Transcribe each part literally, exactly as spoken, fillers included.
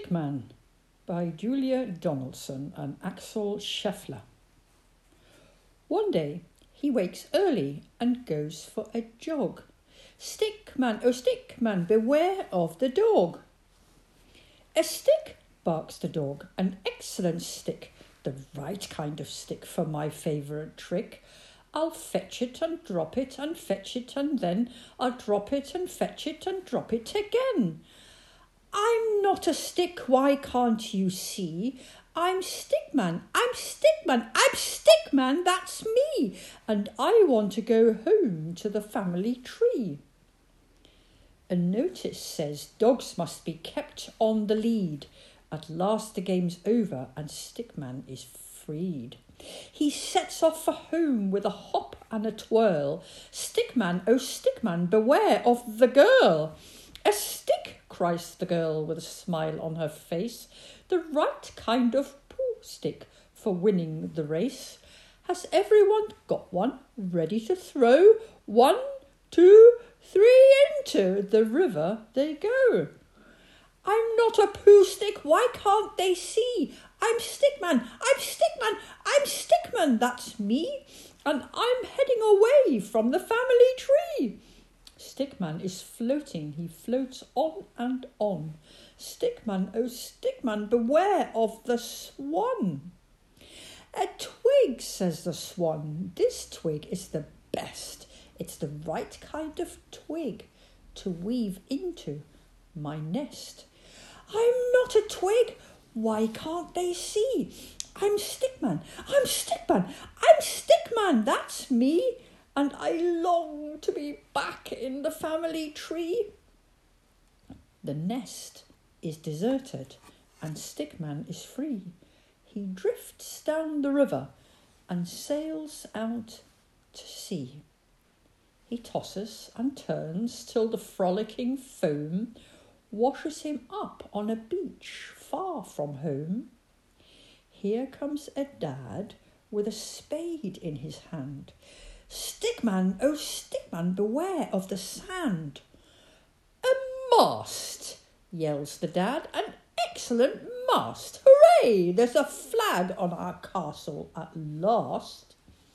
Stickman by Julia Donaldson and Axel Scheffler. One day he wakes early and goes for a jog. Stickman, oh Stickman, beware of the dog. A stick, barks the dog, an excellent stick, the right kind of stick for my favourite trick. I'll fetch it and drop it and fetch it and then I'll drop it and fetch it and drop it again. I'm not a stick, why can't you see? I'm Stickman, I'm Stickman, I'm Stickman, that's me, and I want to go home to the family tree. A notice says dogs must be kept on the lead. At last the game's over and Stickman is freed. He sets off for home with a hop and a twirl. Stickman, oh Stickman, beware of the girl. A stick, cries the girl with a smile on her face, the right kind of pool stick for winning the race. Has everyone got one ready to throw? One, two, three, into the river they go. I'm not a poo stick, why can't they see? I'm Stickman, I'm Stickman, I'm Stickman, that's me, and I'm heading away from the family tree. Stickman is floating, he floats on and on. Stickman, oh Stickman, beware of the swan. A twig, says the swan, this twig is the best. It's the right kind of twig to weave into my nest. I'm not a twig, why can't they see? I'm Stickman, I'm Stickman, I'm Stickman, that's me, and I long to be back in the family tree. The nest is deserted and Stickman is free. He drifts down the river and sails out to sea. He tosses and turns till the frolicking foam washes him up on a beach far from home. Here comes a dad with a spade in his hand. Stickman, oh Stickman, beware of the sand. A mast, yells the dad, an excellent mast. Hooray, there's a flag on our castle at last.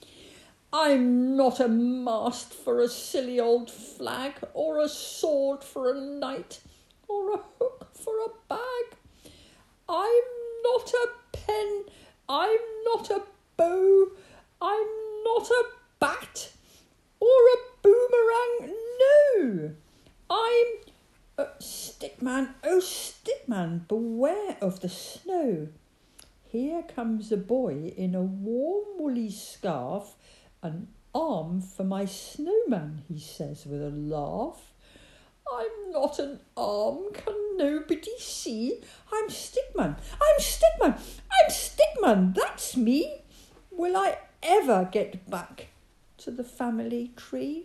I'm not a mast for a silly old flag, or a sword for a knight, or a hook for a bag. I'm not a pen, I'm not a bow, I'm not a bat, or a boomerang, no. I'm a Stickman, oh Stickman, beware of the snow. Here comes a boy in a warm woolly scarf, an arm for my snowman, he says with a laugh. I'm not an arm, can nobody see? I'm Stickman, I'm Stickman, I'm Stickman, that's me. Will I ever get back to the family tree?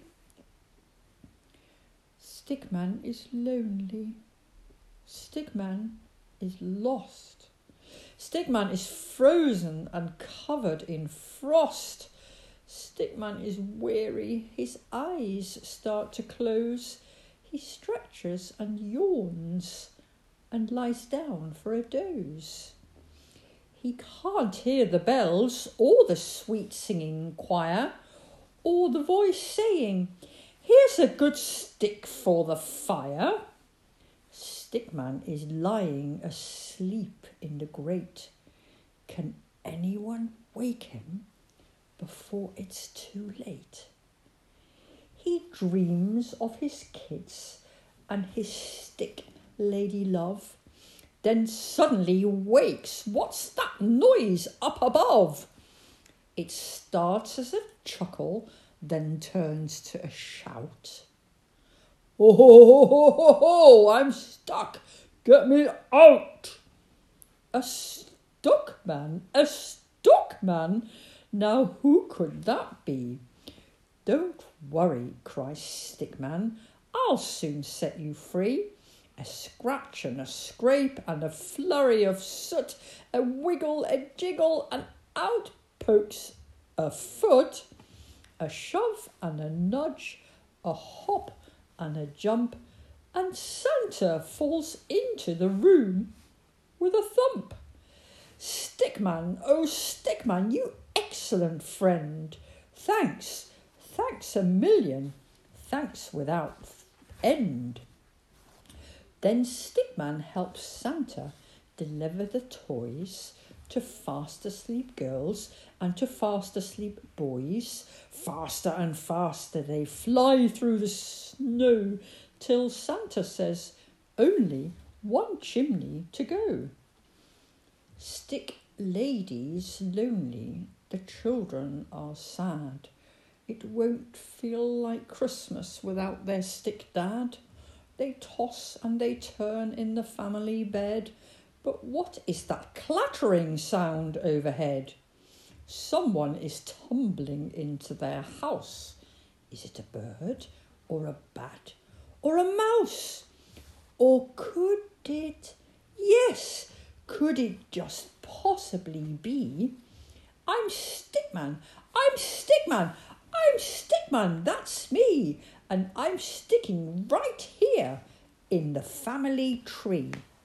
Stickman is lonely. Stickman is lost. Stickman is frozen and covered in frost. Stickman is weary, his eyes start to close. He stretches and yawns and lies down for a doze. He can't hear the bells or the sweet singing choir or the voice saying, here's a good stick for the fire. Stickman is lying asleep in the grate. Can anyone wake him before it's too late? He dreams of his kids and his stick lady love. Then suddenly wakes. What's that noise up above? It starts as a chuckle, then turns to a shout. Oh, ho, ho, ho, ho, I'm stuck. Get me out. A stuck man, a stuck man. Now who could that be? Don't worry, cries Stickman. I'll soon set you free. A scratch and a scrape and a flurry of soot, a wiggle, a jiggle, and out pokes a foot. A shove and a nudge, a hop and a jump, and Santa falls into the room with a thump. Stickman, oh Stickman, you excellent friend. Thanks, thanks a million, thanks without end. Then Stickman helps Santa deliver the toys to fast asleep girls and to fast asleep boys. Faster and faster they fly through the snow till Santa says, only one chimney to go. Stick ladies lonely, the children are sad. It won't feel like Christmas without their stick dad. They toss and they turn in the family bed. But what is that clattering sound overhead? Someone is tumbling into their house. Is it a bird or a bat or a mouse? Or could it, yes, could it just possibly be? I'm Stickman, I'm Stickman, I'm Stickman, that's me. And I'm sticking right here in the family tree.